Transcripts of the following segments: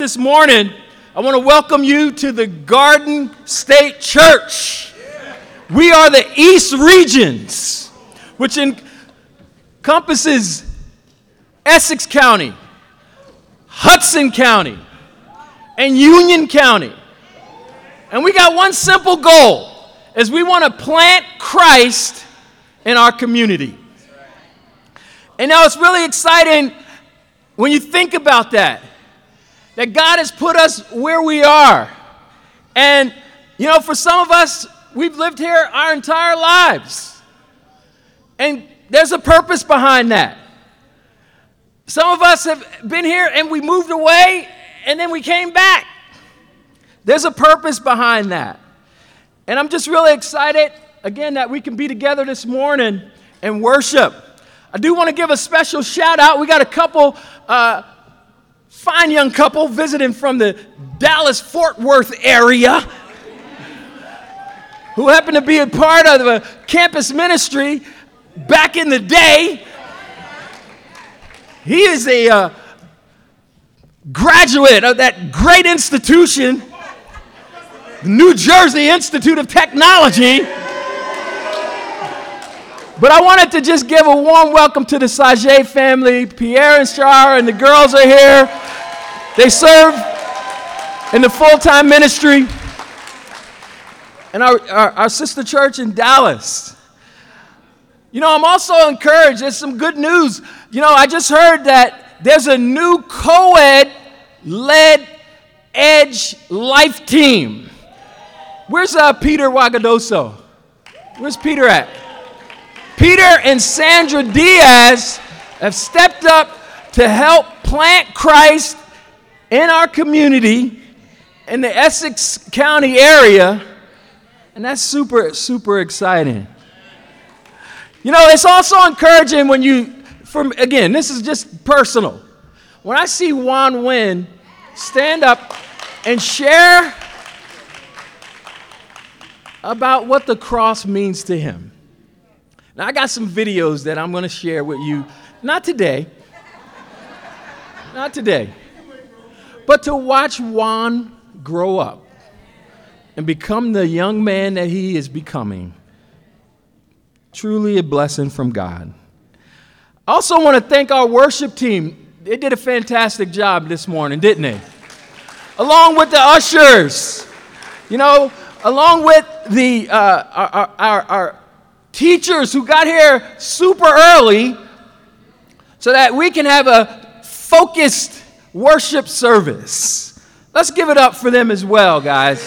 This morning, I want to welcome you to the Garden State Church. We are the East Regions, which encompasses Essex County, Hudson County, and Union County. And we got one simple goal, is we want to plant Christ in our community. And now it's really exciting when you think about that God has put us where we are. And, for some of us, we've lived here our entire lives. And there's a purpose behind that. Some of us have been here and we moved away and then we came back. There's a purpose behind that. And I'm just really excited, again, that we can be together this morning and worship. I do want to give a special shout out. We got a couple fine young couple visiting from the Dallas-Fort Worth area who happen to be a part of the campus ministry back in the day. He is a graduate of that great institution, the New Jersey Institute of Technology. But I wanted to just give a warm welcome to the Sage family. Pierre and Shar and the girls are here. They serve in the full-time ministry. And our sister church in Dallas. I'm also encouraged. There's some good news. I just heard that there's a new co-ed-led Edge Life team. Where's Peter Wagadoso? Where's Peter at? Peter and Sandra Diaz have stepped up to help plant Christ in our community in the Essex County area, and that's super, super exciting. It's also encouraging when again, this is just personal. When I see Juan Nguyen stand up and share about what the cross means to him. Now, I got some videos that I'm going to share with you, not today, but to watch Juan grow up and become the young man that he is becoming. Truly a blessing from God. I also want to thank our worship team. They did a fantastic job this morning, didn't they? Along with the ushers, along with the our teachers who got here super early so that we can have a focused worship service. Let's give it up for them as well, guys.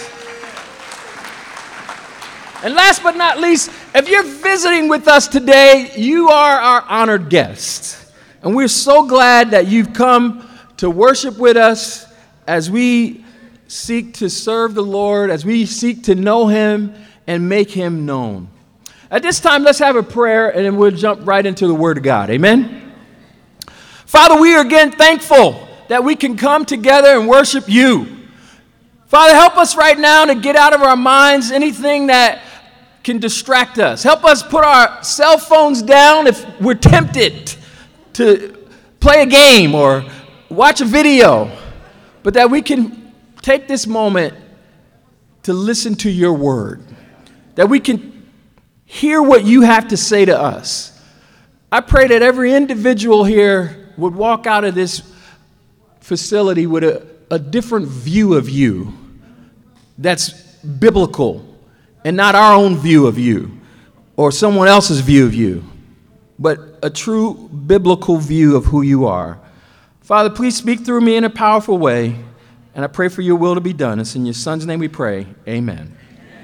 And last but not least, if you're visiting with us today, you are our honored guest. And we're so glad that you've come to worship with us as we seek to serve the Lord, as we seek to know Him and make Him known. At this time, let's have a prayer, and then we'll jump right into the Word of God. Amen? Father, we are again thankful that we can come together and worship You. Father, help us right now to get out of our minds anything that can distract us. Help us put our cell phones down if we're tempted to play a game or watch a video, but that we can take this moment to listen to Your Word, that we can hear what You have to say to us. I pray that every individual here would walk out of this facility with a different view of You that's biblical and not our own view of You or someone else's view of You, but a true biblical view of who You are. Father, please speak through me in a powerful way, and I pray for Your will to be done. It's in Your Son's name we pray. Amen.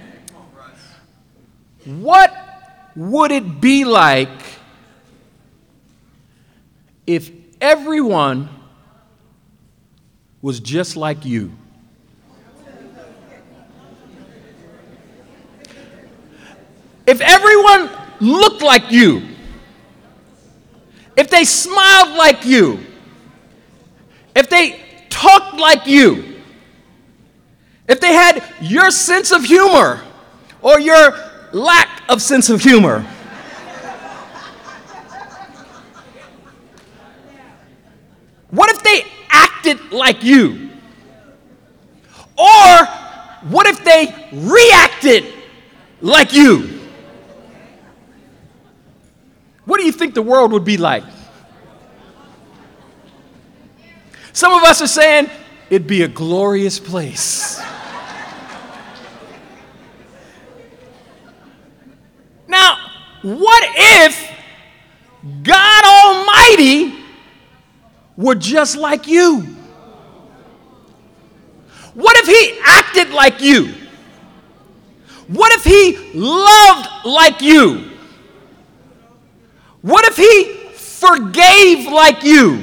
What would it be like if everyone was just like you? If everyone looked like you, if they smiled like you, if they talked like you, if they had your sense of humor or your lack of sense of humor, what if they acted like you? Or what if they reacted like you? What do you think the world would be like? Some of us are saying it'd be a glorious place. Now, what if God Almighty were just like you? What if He acted like you? What if He loved like you? What if He forgave like you?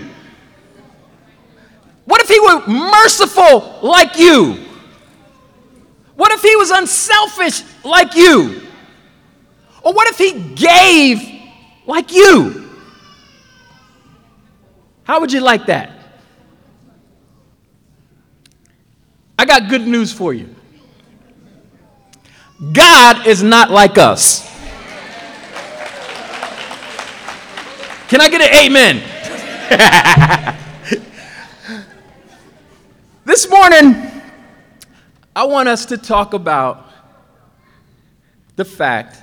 What if He were merciful like you? What if He was unselfish like you? Or what if He gave like you? How would you like that? I got good news for you. God is not like us. Can I get an amen? This morning, I want us to talk about the fact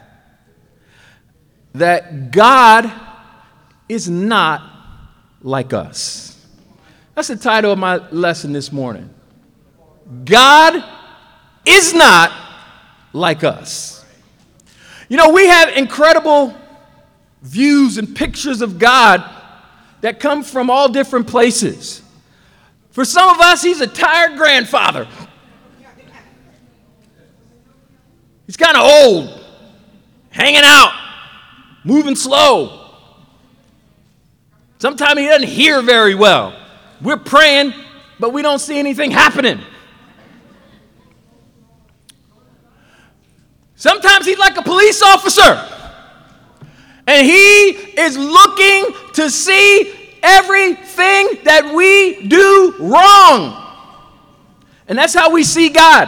that God is not like us. That's the title of my lesson this morning. God is not like us. You know, we have incredible views and pictures of God that come from all different places. For some of us, He's a tired grandfather. He's kind of old, hanging out, moving slow. Sometimes He doesn't hear very well. We're praying, but we don't see anything happening. Sometimes He's like a police officer, and He is looking to see everything that we do wrong. And that's how we see God.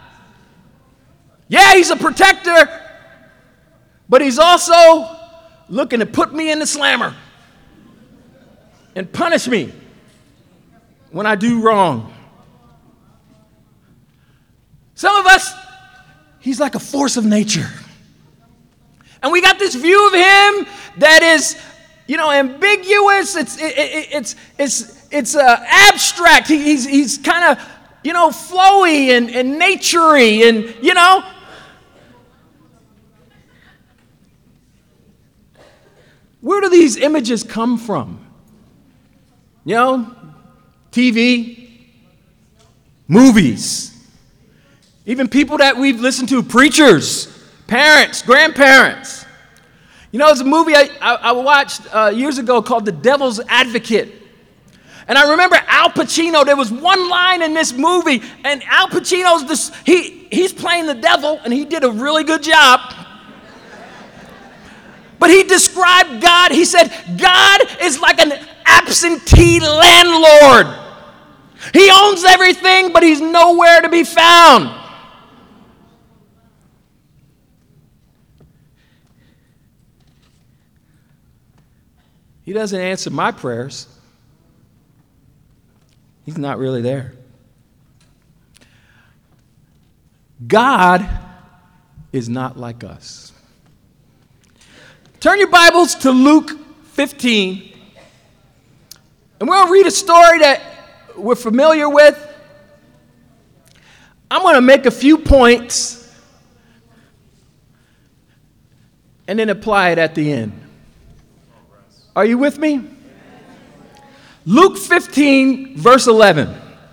Yeah, He's a protector, but He's also looking to put me in the slammer and punish me when I do wrong. Some of us, He's like a force of nature. And we got this view of Him that is, ambiguous. It's abstract. He's kind of, flowy and naturey and. Where do these images come from? TV, movies. Even people that we've listened to, preachers, parents, grandparents. There's a movie I watched years ago called The Devil's Advocate. And I remember Al Pacino, there was one line in this movie, and Al Pacino's he's playing the devil, and he did a really good job. But he described God, he said, God is like an absentee landlord. He owns everything, but He's nowhere to be found. He doesn't answer my prayers. He's not really there. God is not like us. Turn your Bibles to Luke 15. And we're going to read a story that we're familiar with. I'm going to make a few points and then apply it at the end. Are you with me? Luke 15, verse 11.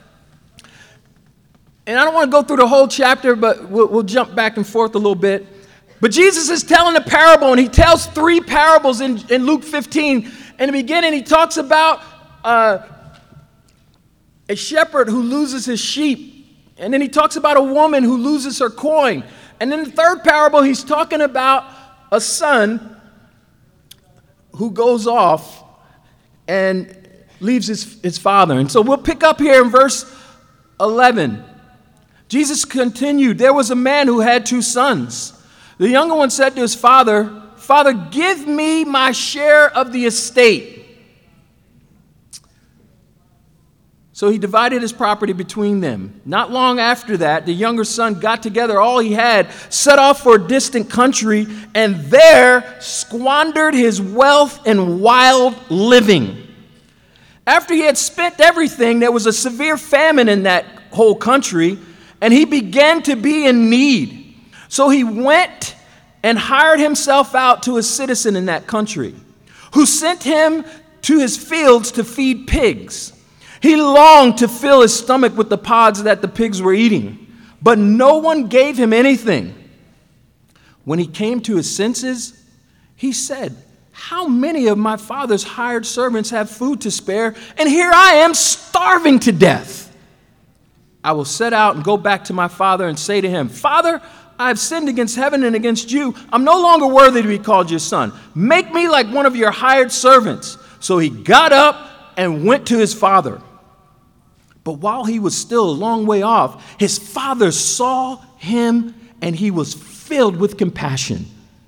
And I don't want to go through the whole chapter, but we'll jump back and forth a little bit. But Jesus is telling a parable, and He tells 3 parables in Luke 15. In the beginning, He talks about a shepherd who loses his sheep. And then He talks about a woman who loses her coin. And in the third parable, He's talking about a son who goes off and leaves his father. And so we'll pick up here in verse 11. Jesus continued, there was a man who had 2 sons. The younger one said to his father, Father, give me my share of the estate. So he divided his property between them. Not long after that, the younger son got together all he had, set off for a distant country, and there squandered his wealth in wild living. After he had spent everything, there was a severe famine in that whole country, and he began to be in need. So he went and hired himself out to a citizen in that country, who sent him to his fields to feed pigs. He longed to fill his stomach with the pods that the pigs were eating, but no one gave him anything. When he came to his senses, he said, "How many of my father's hired servants have food to spare, and here I am starving to death? I will set out and go back to my father and say to him, 'Father, I have sinned against heaven and against you. I'm no longer worthy to be called your son. Make me like one of your hired servants.' So he got up and went to his father. But while he was still a long way off, his father saw him, and he was filled with compassion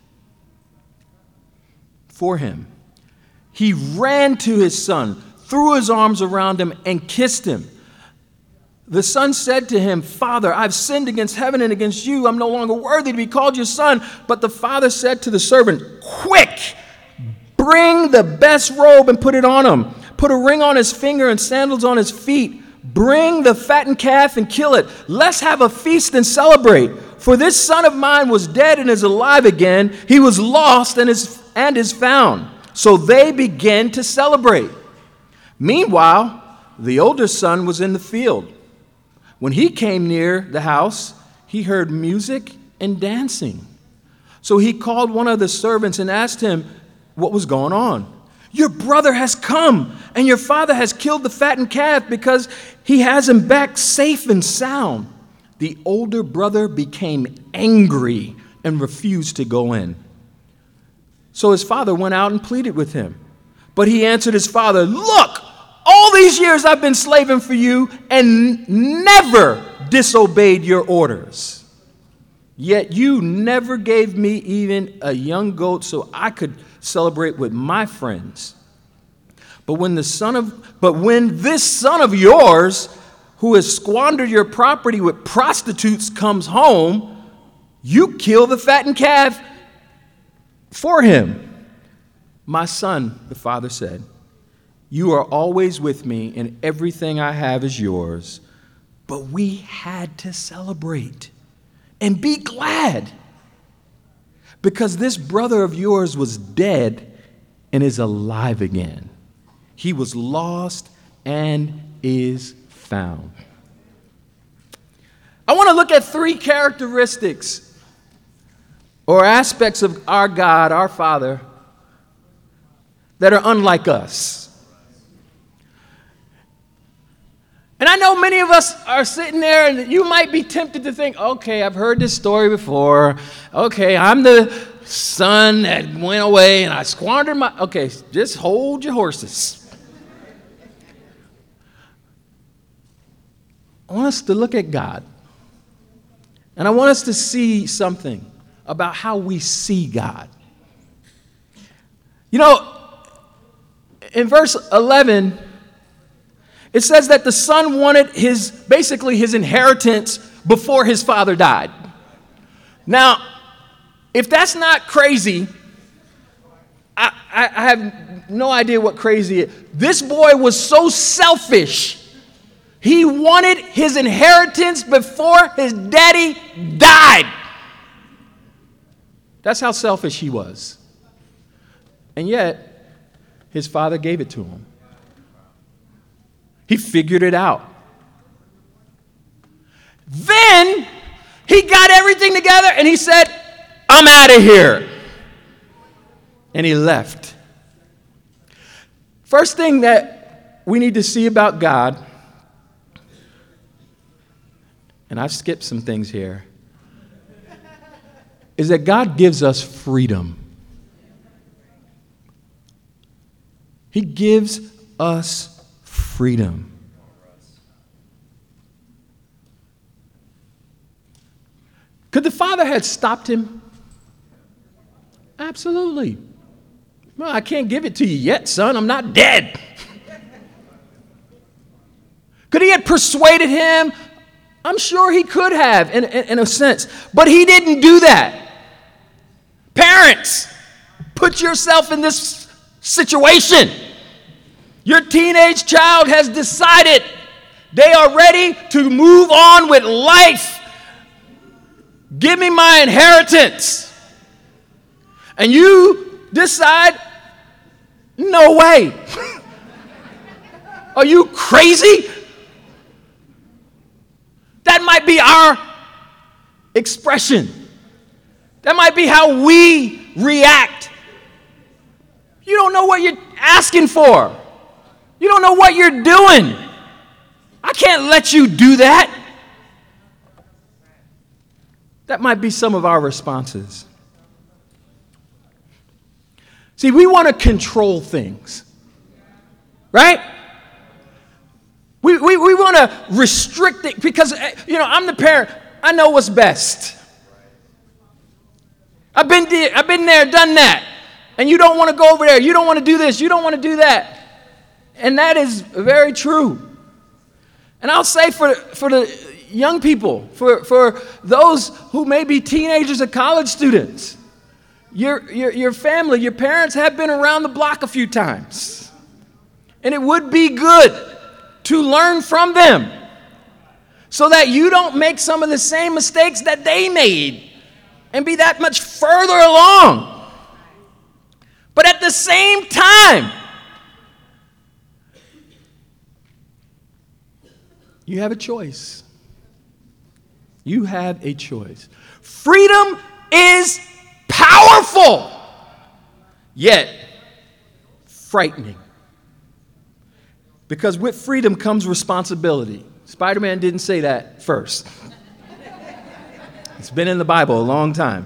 for him. He ran to his son, threw his arms around him, and kissed him. The son said to him, 'Father, I've sinned against heaven and against you. I'm no longer worthy to be called your son.' But the father said to the servant, 'Quick, bring the best robe and put it on him. Put a ring on his finger and sandals on his feet. Bring the fattened calf and kill it. Let's have a feast and celebrate. For this son of mine was dead and is alive again. He was lost and is found.' So they began to celebrate. Meanwhile, the older son was in the field. When he came near the house, he heard music and dancing. So he called one of the servants and asked him what was going on. 'Your brother has come, and your father has killed the fattened calf because he has him back safe and sound.' The older brother became angry and refused to go in. So his father went out and pleaded with him. But he answered his father, 'Look, all these years I've been slaving for you and never disobeyed your orders. Yet you never gave me even a young goat so I could celebrate with my friends. But when this son of yours, who has squandered your property with prostitutes, comes home, you kill the fattened calf for him.' 'My son,' the father said, 'you are always with me, and everything I have is yours. But we had to celebrate and be glad, because this brother of yours was dead and is alive again. He was lost and is found.'" I want to look at three characteristics or aspects of our God, our Father, that are unlike us. And I know many of us are sitting there, and you might be tempted to think, okay, I've heard this story before. Okay, I'm the son that went away and I squandered my... Okay, just hold your horses. I want us to look at God. And I want us to see something about how we see God. You know, in verse 11... it says that the son wanted basically his inheritance before his father died. Now, if that's not crazy, I have no idea what crazy is. This boy was so selfish. He wanted his inheritance before his daddy died. That's how selfish he was. And yet, his father gave it to him. He figured it out. Then he got everything together and he said, "I'm out of here." And he left. First thing that we need to see about God, and I've skipped some things here, is that God gives us freedom. He gives us freedom. Could the father have stopped him? Absolutely. Well, I can't give it to you yet, son. I'm not dead. Could he have persuaded him? I'm sure he could have, in a sense. But he didn't do that. Parents, put yourself in this situation. Your teenage child has decided they are ready to move on with life. Give me my inheritance. And you decide, no way. Are you crazy? That might be our expression. That might be how we react. You don't know what you're asking for. You don't know what you're doing. I can't let you do that. That might be some of our responses. See, we want to control things, right? We want to restrict it because, I'm the parent. I know what's best. I've been there, done that. And you don't want to go over there. You don't want to do this. You don't want to do that. And that is very true. And I'll say for the young people, for those who may be teenagers or college students, your family, your parents have been around the block a few times. And it would be good to learn from them so that you don't make some of the same mistakes that they made and be that much further along. But at the same time, you have a choice. You have a choice. Freedom is powerful, yet frightening. Because with freedom comes responsibility. Spider-Man didn't say that first. It's been in the Bible a long time.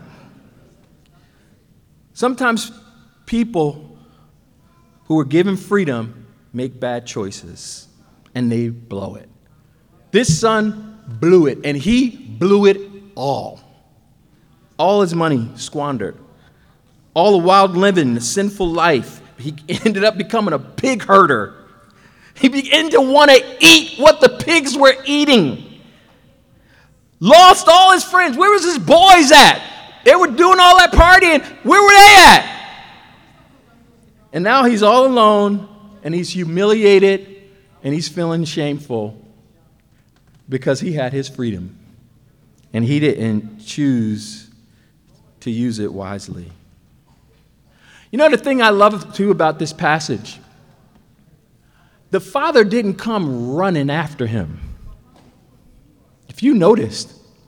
Sometimes people who are given freedom make bad choices, and they blow it. This son blew it, and he blew it all. All his money squandered. All the wild living, the sinful life. He ended up becoming a pig herder. He began to want to eat what the pigs were eating. Lost all his friends. Where was his boys at? They were doing all that partying. Where were they at? And now he's all alone, and he's humiliated, and he's feeling shameful because he had his freedom, and he didn't choose to use it wisely. You know the thing I love, too, about this passage? The father didn't come running after him. If you noticed,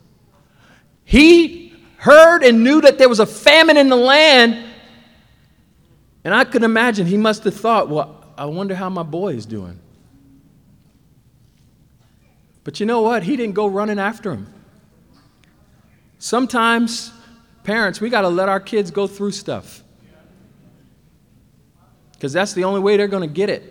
he heard and knew that there was a famine in the land, and I could imagine he must have thought, well, I wonder how my boy is doing. But you know what? He didn't go running after him. Sometimes, parents, we got to let our kids go through stuff, because that's the only way they're going to get it.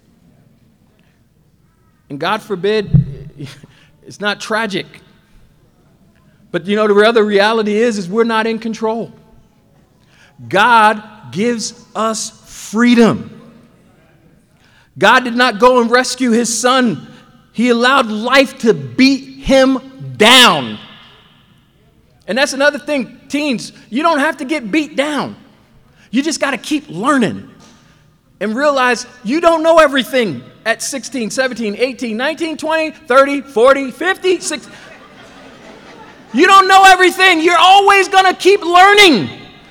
And God forbid, it's not tragic. But the other reality is we're not in control. God gives us freedom. God did not go and rescue his son. He allowed life to beat him down. And that's another thing, teens, you don't have to get beat down. You just got to keep learning and realize you don't know everything at 16, 17, 18, 19, 20, 30, 40, 50, 60. You don't know everything. You're always going to keep learning.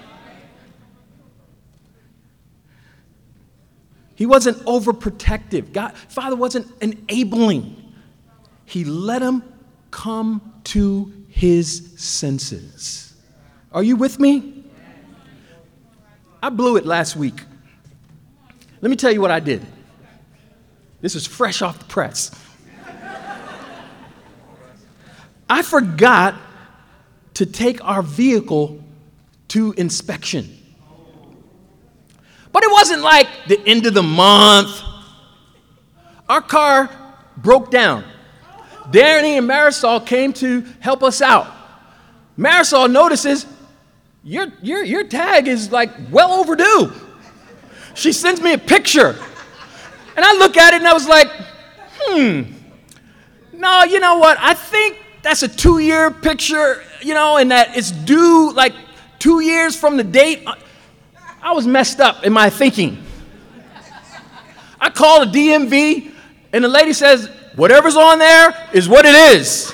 He wasn't overprotective. Father wasn't enabling. He let him come to his senses. Are you with me? I blew it last week. Let me tell you what I did. This is fresh off the press. I forgot to take our vehicle to inspection. But it wasn't like the end of the month. Our car broke down. Danny and Marisol came to help us out. Marisol notices your tag is like well overdue. She sends me a picture. And I look at it and I was like, no, you know what? I think that's a 2-year picture, and that it's due like 2 years from the date. I was messed up in my thinking. I called the DMV, and the lady says, whatever's on there is what it is.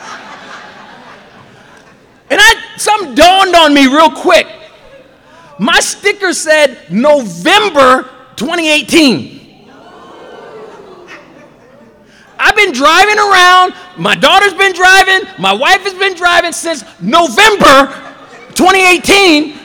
And something dawned on me real quick. My sticker said November 2018. I've been driving around. My daughter's been driving. My wife has been driving since November 2018.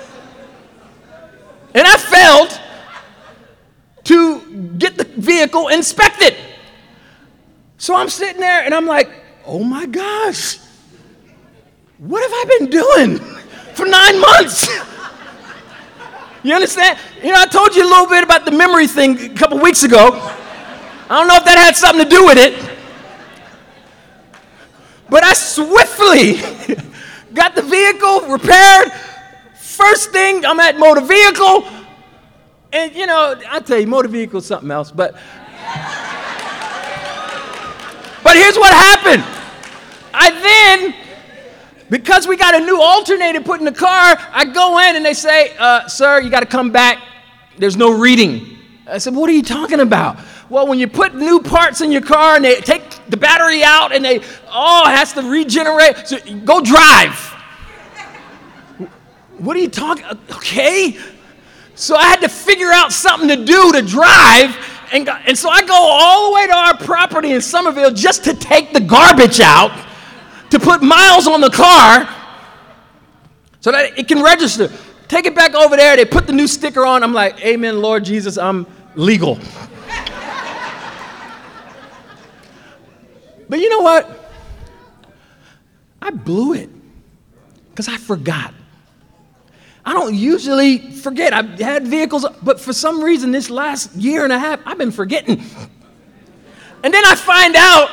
And I failed to get the vehicle inspected. So I'm sitting there and I'm like, oh my gosh, what have I been doing for 9 months? You understand? I told you a little bit about the memory thing a couple weeks ago. I don't know if that had something to do with it. But I swiftly got the vehicle repaired. First thing, I'm at motor vehicle. And, I tell you, motor vehicle is something else. But here's what happened. Because we got a new alternator put in the car, I go in and they say, sir, you got to come back. There's no reading. I said, what are you talking about? Well, when you put new parts in your car and they take the battery out and it has to regenerate, so go drive. What are you talking? Okay. So I had to figure out something to do to drive. And so I go all the way to our property in Somerville just to take the garbage out, to put miles on the car so that it can register. Take it back over there. They put the new sticker on. I'm like, amen, Lord Jesus, I'm legal. But you know what? I blew it because I forgot. I don't usually forget. I've had vehicles, but for some reason this last year and a half, I've been forgetting. And then I find out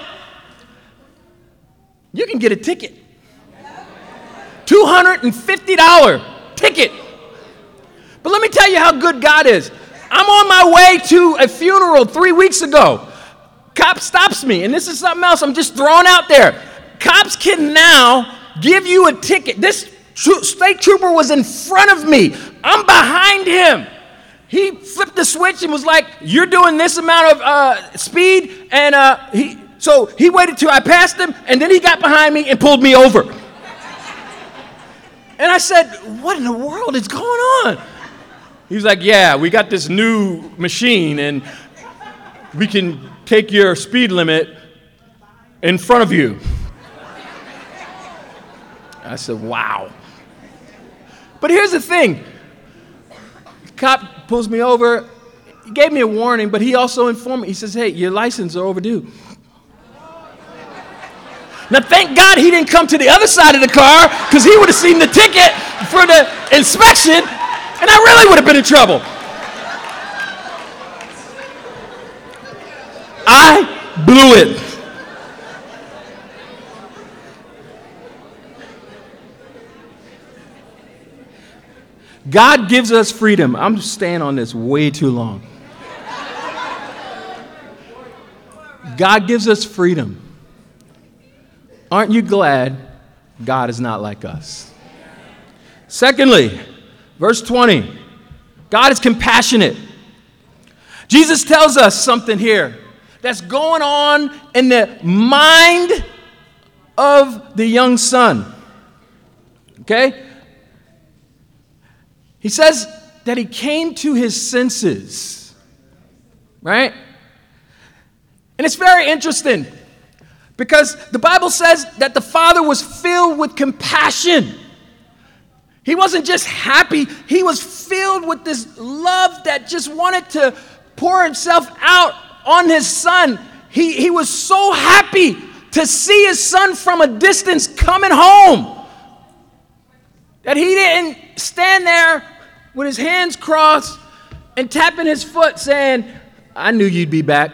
you can get a ticket. $250 ticket. But let me tell you how good God is. I'm on my way to a funeral 3 weeks ago. Cop stops me, and this is something else I'm just throwing out there. Cops can now give you a ticket. This state trooper was in front of me. I'm behind him. He flipped the switch and was like, you're doing this amount of speed. And so he waited till I passed him, and then he got behind me and pulled me over. And I said, what in the world is going on? He was like, yeah, we got this new machine, and we can take your speed limit in front of you. I said, wow. But here's the thing. The cop pulls me over. He gave me a warning, but he also informed me. He says, hey, your license are overdue. Now, thank God he didn't come to the other side of the car, because he would have seen the ticket for the inspection, and I really would have been in trouble. I blew it. God gives us freedom. I'm staying on this way too long. God gives us freedom. Aren't you glad God is not like us? Secondly, verse 20, God is compassionate. Jesus tells us something here that's going on in the mind of the young son. Okay? He says that he came to his senses, right? And it's very interesting because the Bible says that the father was filled with compassion. He wasn't just happy, he was filled with this love that just wanted to pour himself out on his son. He was so happy to see his son from a distance coming home that he didn't stand there with his hands crossed and tapping his foot saying, I knew you'd be back.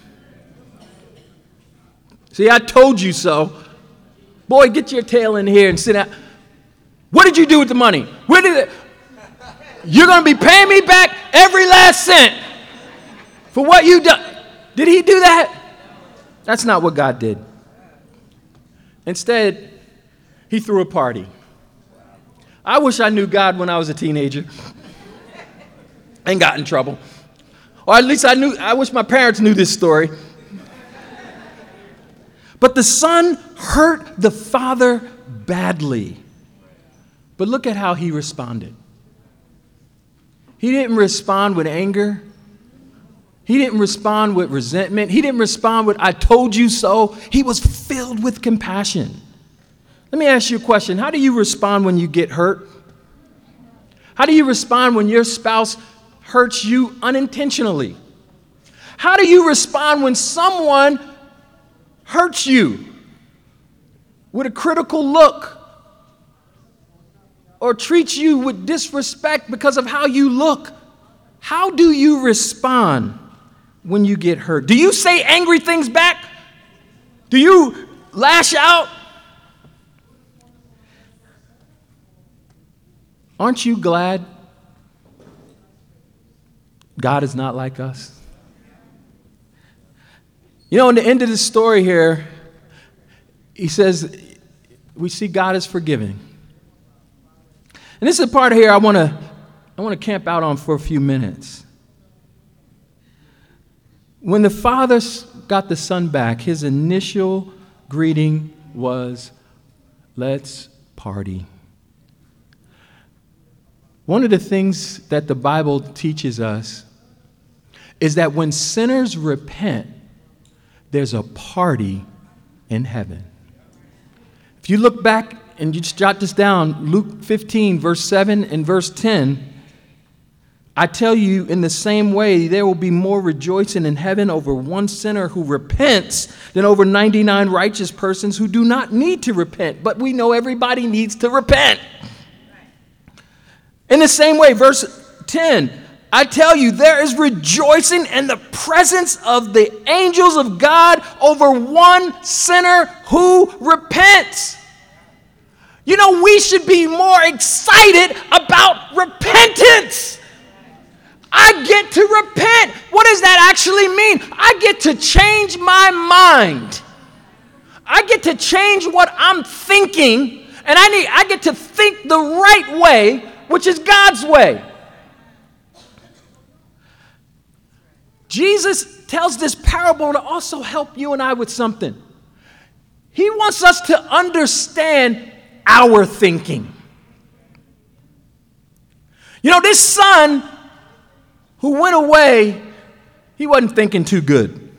See, I told you so. Boy, get your tail in here and sit down. What did you do with the money? Where did it? You're going to be paying me back every last cent for what you done. Did he do that? That's not what God did. Instead, he threw a party. I wish I knew God when I was a teenager and got in trouble. Or at least I wish my parents knew this story. But the son hurt the father badly. But look at how he responded. He didn't respond with anger. He didn't respond with resentment. He didn't respond with, I told you so. He was filled with compassion. Let me ask you a question. How do you respond when you get hurt? How do you respond when your spouse hurts you unintentionally? How do you respond when someone hurts you with a critical look or treats you with disrespect because of how you look? How do you respond when you get hurt? Do you say angry things back? Do you lash out? Aren't you glad God is not like us? You know, in the end of the story here, he says, we see God is forgiving. And this is a part here I want to camp out on for a few minutes. When the father got the son back, his initial greeting was, let's party. One of the things that the Bible teaches us is that when sinners repent, there's a party in heaven. If you look back and you just jot this down, Luke 15, verse 7 and verse 10, I tell you, in the same way, there will be more rejoicing in heaven over one sinner who repents than over 99 righteous persons who do not need to repent. But we know everybody needs to repent. In the same way, verse 10, I tell you, there is rejoicing in the presence of the angels of God over one sinner who repents. You know, we should be more excited about repentance. I get to repent. What does that actually mean? I get to change my mind. I get to change what I'm thinking, and I get to think the right way, which is God's way. Jesus tells this parable to also help you and I with something. He wants us to understand our thinking. You know, this son who went away, he wasn't thinking too good.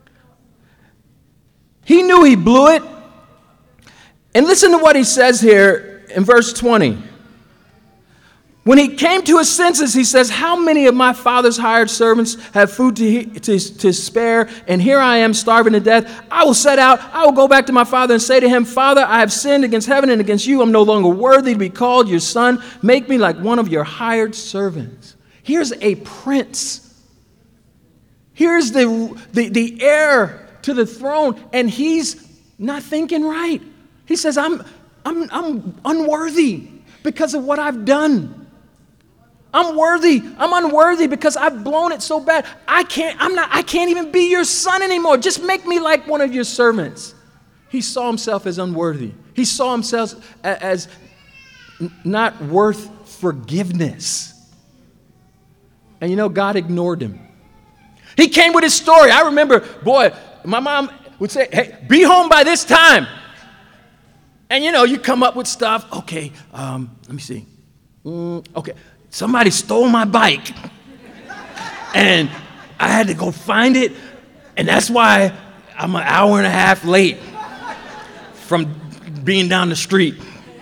He knew he blew it. And listen to what he says here in verse 20. When he came to his senses, he says, how many of my father's hired servants have food to spare, and here I am starving to death? I will set out, I will go back to my father and say to him, Father, I have sinned against heaven and against you. I'm no longer worthy to be called your son. Make me like one of your hired servants. Here's a prince. Here's the heir to the throne, and he's not thinking right. He says, I'm unworthy because of what I've done. I'm unworthy because I've blown it so bad. I can't even be your son anymore. Just make me like one of your servants. He saw himself as unworthy. He saw himself as not worth forgiveness. And you know, God ignored him. He came with his story. I remember, boy, my mom would say, hey, be home by this time. And you know, you come up with stuff. Okay, let me see. Okay. Somebody stole my bike, and I had to go find it, and that's why I'm an hour and a half late from being down the street.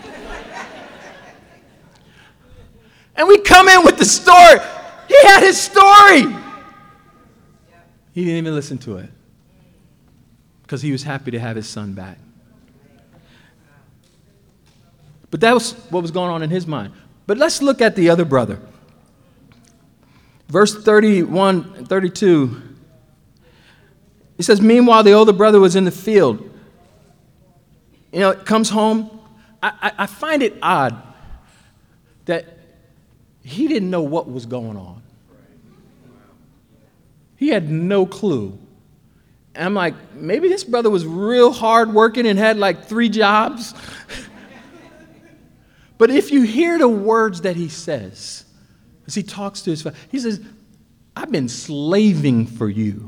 And we come in with the story. He had his story. He didn't even listen to it because he was happy to have his son back. But that was what was going on in his mind. But let's look at the other brother. Verse 31 and 32. He says, meanwhile, the older brother was in the field. You know, comes home. I find it odd that he didn't know what was going on. He had no clue. And I'm like, maybe this brother was real hard working and had like 3 jobs. But if you hear the words that he says, as he talks to his father, he says, I've been slaving for you.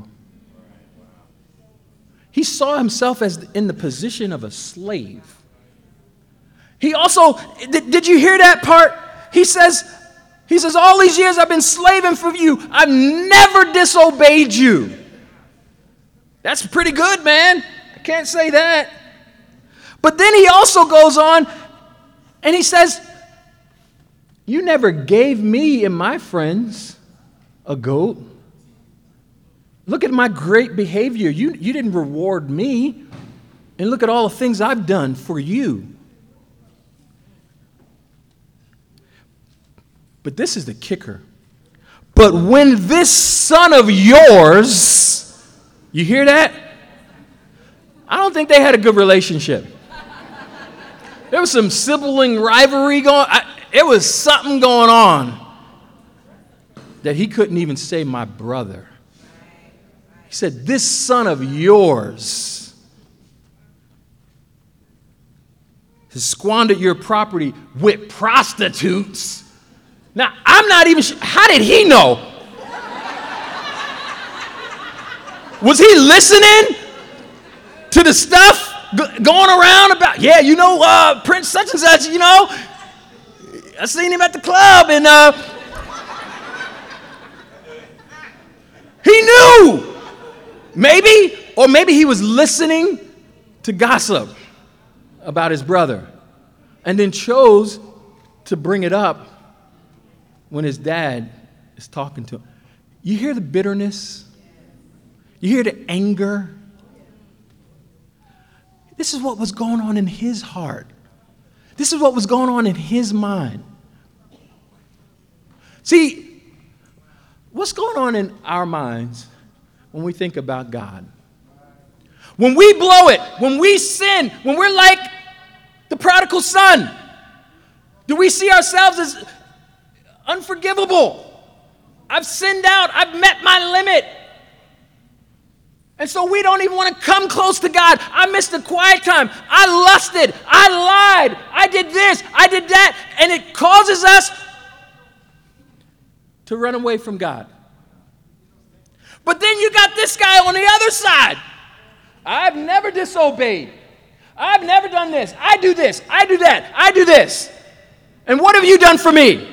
He saw himself as in the position of a slave. He also, did you hear that part? He says, all these years I've been slaving for you. I've never disobeyed you. That's pretty good, man. I can't say that. But then he also goes on and he says, you never gave me and my friends a goat. Look at my great behavior. You didn't reward me. And look at all the things I've done for you. But this is the kicker. But when this son of yours, you hear that? I don't think they had a good relationship. There was some sibling rivalry going on. It was something going on that he couldn't even say my brother. He said, this son of yours has squandered your property with prostitutes. Now, I'm not even sure. How did he know? Was he listening to the stuff going around about, yeah, you know, Prince such and such, you know, I seen him at the club and he knew. Maybe, or maybe he was listening to gossip about his brother and then chose to bring it up when his dad is talking to him. You hear the bitterness? You hear the anger? This is what was going on in his heart. This is what was going on in his mind. See, what's going on in our minds when we think about God? When we blow it, when we sin, when we're like the prodigal son, do we see ourselves as unforgivable? I've sinned out. I've met my limit. And so we don't even want to come close to God. I missed the quiet time. I lusted. I lied. I did this. I did that. And it causes us to run away from God. But then you got this guy on the other side. I've never disobeyed. I've never done this. I do this. I do that. I do this. And what have you done for me?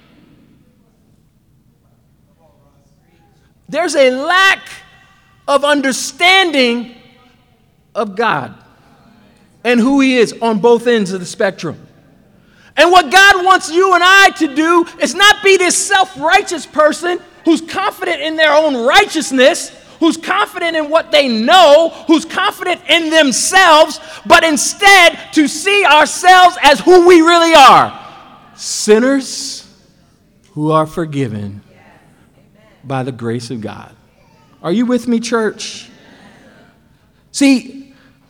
There's a lack of understanding of God and who He is on both ends of the spectrum. And what God wants you and I to do is not be this self-righteous person who's confident in their own righteousness, who's confident in what they know, who's confident in themselves, but instead to see ourselves as who we really are. Sinners who are forgiven by the grace of God. Are you with me, church? See,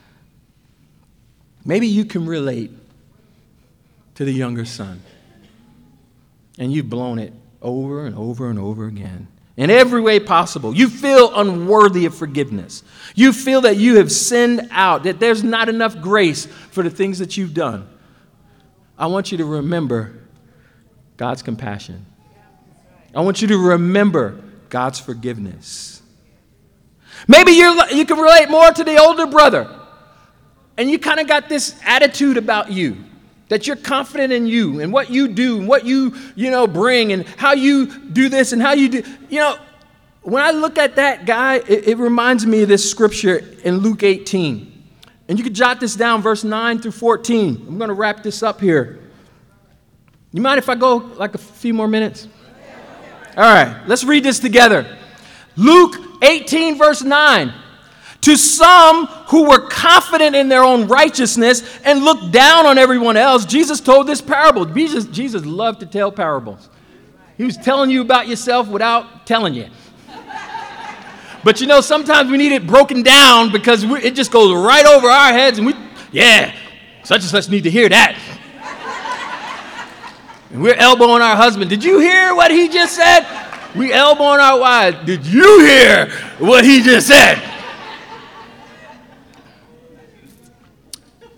maybe you can relate to the younger son. And you've blown it over and over and over again. In every way possible. You feel unworthy of forgiveness. You feel that you have sinned out, that there's not enough grace for the things that you've done. I want you to remember God's compassion. I want you to remember God's forgiveness. Maybe you can relate more to the older brother. And you kind of got this attitude about you. That you're confident in you and what you do and what you bring and how you do this and how you do. When I look at that guy, it reminds me of this scripture in Luke 18. And you can jot this down, verse 9 through 14. I'm going to wrap this up here. You mind if I go like a few more minutes? All right, let's read this together. Luke 18, verse 9. To some who were confident in their own righteousness and looked down on everyone else, Jesus told this parable. Jesus loved to tell parables. He was telling you about yourself without telling you. But sometimes we need it broken down because it just goes right over our heads and such and such need to hear that. And we're elbowing our husband. Did you hear what he just said? We elbowing our wives. Did you hear what he just said?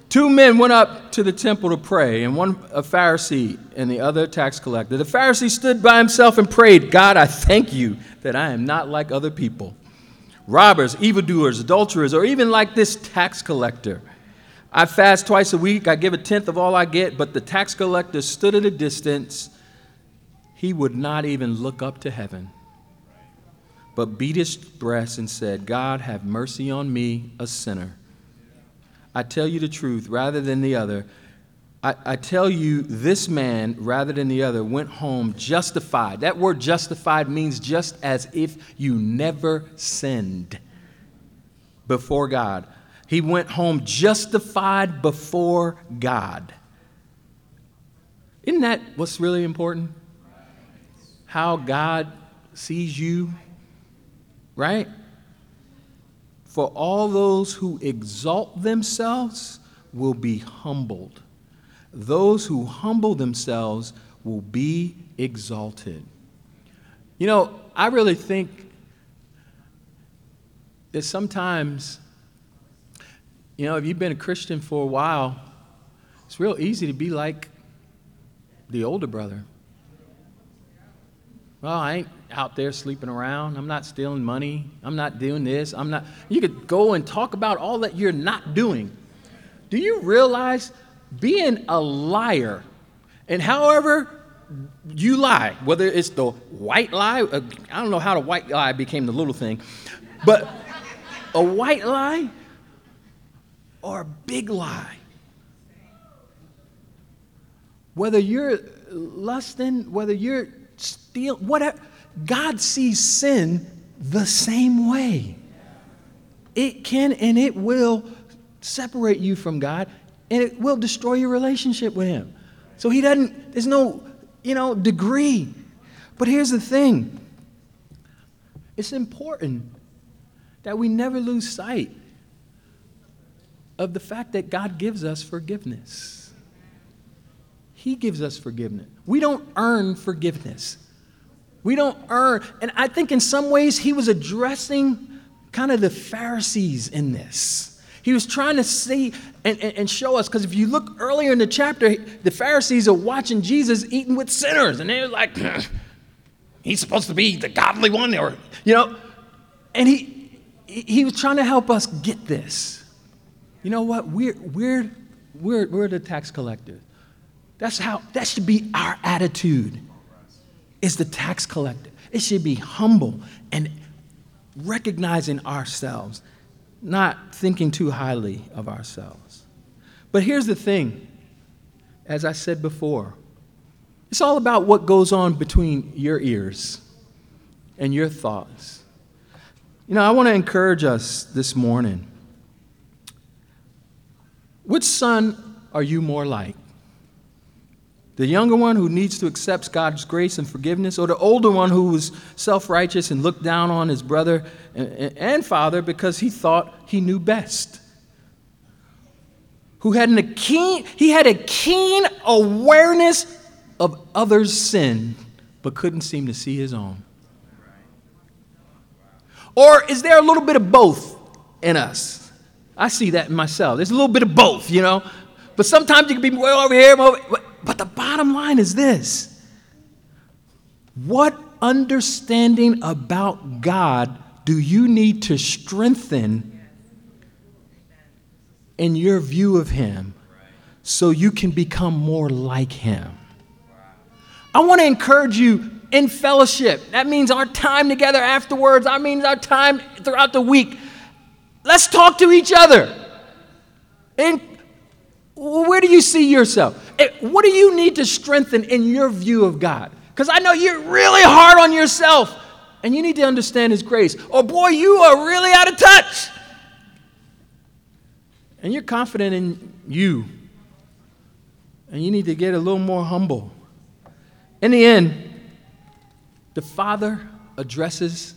Two men went up to the temple to pray, and one a Pharisee and the other a tax collector. The Pharisee stood by himself and prayed, God, I thank you that I am not like other people, robbers, evildoers, adulterers, or even like this tax collector. I fast twice a week. I give a tenth of all I get. But the tax collector stood at a distance. He would not even look up to heaven, but beat his breast and said, God, have mercy on me, a sinner. I tell you the truth, rather than the other. I tell you, this man, rather than the other, went home justified. That word justified means just as if you never sinned before God. He went home justified before God. Isn't that what's really important? How God sees you, right? For all those who exalt themselves will be humbled. Those who humble themselves will be exalted. You know, I really think that sometimes, you know, if you've been a Christian for a while, it's real easy to be like the older brother. Well, I ain't out there sleeping around. I'm not stealing money. I'm not doing this. You could go and talk about all that you're not doing. Do you realize being a liar, and however you lie, whether it's the white lie, I don't know how the white lie became the little thing, but a white lie or a big lie, whether you're lusting, whether you're stealing, whatever, God sees sin the same way. It can and it will separate you from God, and it will destroy your relationship with Him. So He doesn't, there's no, degree. But here's the thing. It's important that we never lose sight of the fact that God gives us forgiveness. He gives us forgiveness. We don't earn forgiveness. We don't earn, and I think in some ways He was addressing kind of the Pharisees in this. He was trying to see and show us, because if you look earlier in the chapter, the Pharisees are watching Jesus eating with sinners, and they're like, he's supposed to be the godly one, or, and he was trying to help us get this. You know what? We're the tax collectors. That should be our attitude, is the tax collector. It should be humble and recognizing ourselves, not thinking too highly of ourselves. But here's the thing, as I said before, it's all about what goes on between your ears and your thoughts. I want to encourage us this morning. Which son are you more like? The younger one who needs to accept God's grace and forgiveness, or the older one who was self-righteous and looked down on his brother and father because he thought he knew best? Who had a keen awareness of others' sin, but couldn't seem to see his own? Or is there a little bit of both in us? I see that in myself. There's a little bit of both, But sometimes you can be well over here, but the bottom line is this. What understanding about God do you need to strengthen in your view of Him so you can become more like Him? I want to encourage you in fellowship. That means our time together afterwards. That means our time throughout the week. Let's talk to each other. And where do you see yourself? What do you need to strengthen in your view of God? Because I know you're really hard on yourself, and you need to understand His grace. Or, boy, you are really out of touch, and you're confident in you, and you need to get a little more humble. In the end, the father addresses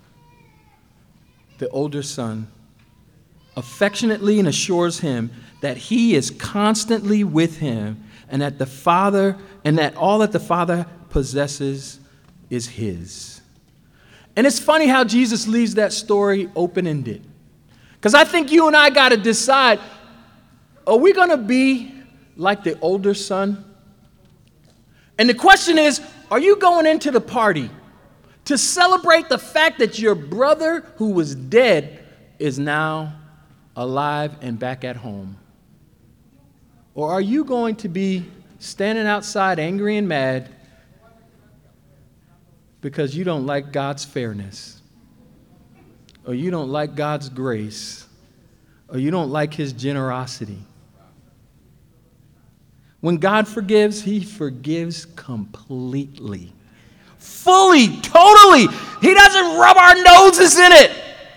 the older son affectionately and assures him that he is constantly with him, and that all that the Father possesses is his. And it's funny how Jesus leaves that story open-ended. Because I think you and I got to decide, are we going to be like the older son? And the question is, are you going into the party to celebrate the fact that your brother who was dead is now alive and back at home? Or are you going to be standing outside angry and mad because you don't like God's fairness, or you don't like God's grace, or you don't like his generosity? When God forgives, he forgives completely, fully, totally. He doesn't rub our noses in it.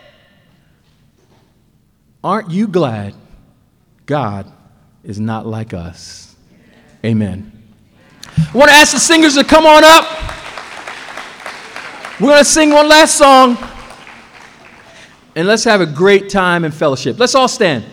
Aren't you glad God is not like us? Amen. I want to ask the singers to come on up. We're going to sing one last song, and let's have a great time in fellowship. Let's all stand.